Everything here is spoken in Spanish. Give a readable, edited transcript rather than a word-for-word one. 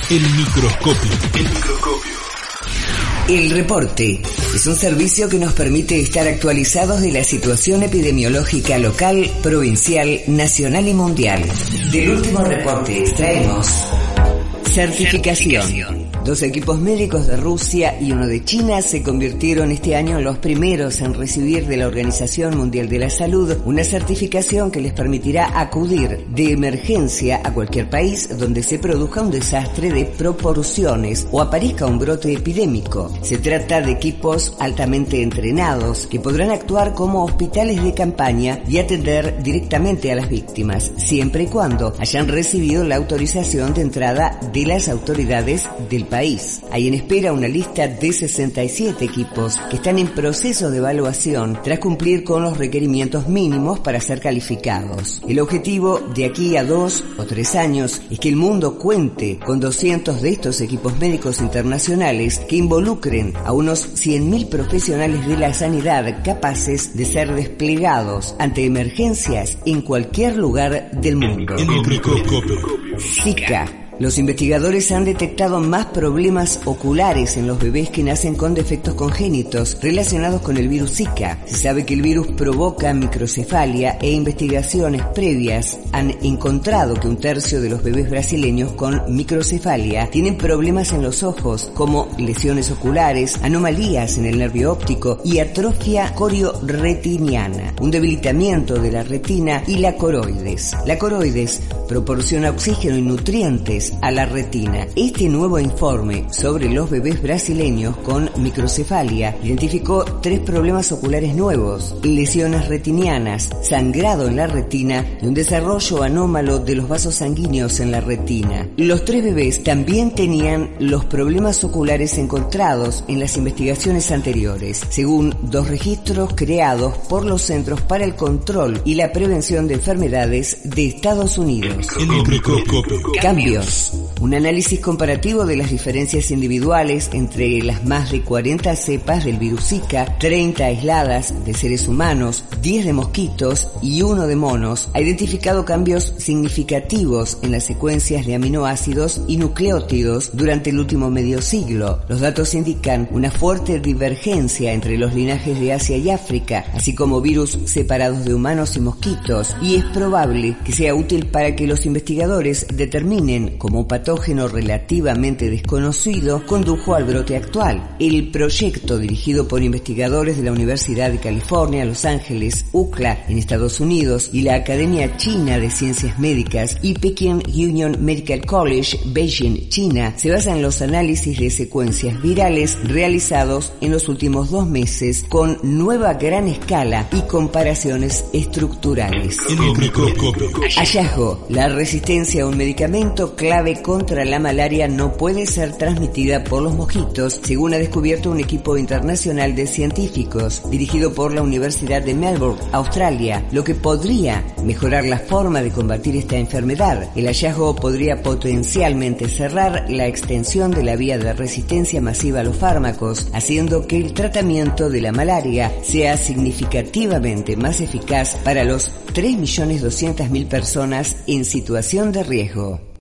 El microscopio. El microscopio. El reporte es un servicio que nos permite estar actualizados de la situación epidemiológica local, provincial, nacional y mundial. Del último reporte extraemos certificación. 2 equipos médicos de Rusia y uno de China se convirtieron este año en los primeros en recibir de la Organización Mundial de la Salud una certificación que les permitirá acudir de emergencia a cualquier país donde se produzca un desastre de proporciones o aparezca un brote epidémico. Se trata de equipos altamente entrenados que podrán actuar como hospitales de campaña y atender directamente a las víctimas, siempre y cuando hayan recibido la autorización de entrada de las autoridades del país. Hay en espera una lista de 67 equipos que están en proceso de evaluación tras cumplir con los requerimientos mínimos para ser calificados. El objetivo de aquí a 2 o 3 años es que el mundo cuente con 200 de estos equipos médicos internacionales que involucren a unos 100.000 profesionales de la sanidad capaces de ser desplegados ante emergencias en cualquier lugar del mundo. El microscopio. Zika. Los investigadores han detectado más problemas oculares en los bebés que nacen con defectos congénitos relacionados con el virus Zika. Se sabe que el virus provoca microcefalia e investigaciones previas han encontrado que 1/3 de los bebés brasileños con microcefalia tienen problemas en los ojos, como lesiones oculares, anomalías en el nervio óptico y atrofia corioretiniana, un debilitamiento de la retina y la coroides. La coroides proporciona oxígeno y nutrientes a la retina. Este nuevo informe sobre los bebés brasileños con microcefalia identificó 3 problemas oculares nuevos: lesiones retinianas, sangrado en la retina y un desarrollo anómalo de los vasos sanguíneos en la retina. Los 3 bebés también tenían los problemas oculares encontrados en las investigaciones anteriores, según 2 registros creados por los Centros para el Control y la Prevención de Enfermedades de Estados Unidos. El microscopio. Cambios. Un análisis comparativo de las diferencias individuales entre las más de 40 cepas del virus Zika, 30 aisladas de seres humanos, 10 de mosquitos y 1 de monos, ha identificado cambios significativos en las secuencias de aminoácidos y nucleótidos durante el último medio siglo. Los datos indican una fuerte divergencia entre los linajes de Asia y África, así como virus separados de humanos y mosquitos, y es probable que sea útil para que los investigadores determinen cómo un patógeno relativamente desconocido condujo al brote actual. El proyecto, dirigido por investigadores de la Universidad de California, Los Ángeles, UCLA en Estados Unidos, y la Academia China de Ciencias Médicas y Peking Union Medical College, Beijing, China, se basa en los análisis de secuencias virales realizados en los últimos 2 meses con nueva gran escala y comparaciones estructurales. El microscopio. Hallazgo: la resistencia a un medicamento clave contra la malaria no puede ser transmitida por los mosquitos, según ha descubierto un equipo internacional de científicos dirigido por la Universidad de Melbourne, Australia, lo que podría mejorar la forma de combatir esta enfermedad. El hallazgo podría potencialmente cerrar la extensión de la vía de resistencia masiva a los fármacos, haciendo que el tratamiento de la malaria sea significativamente más eficaz para los 3.200.000 personas en situación de riesgo.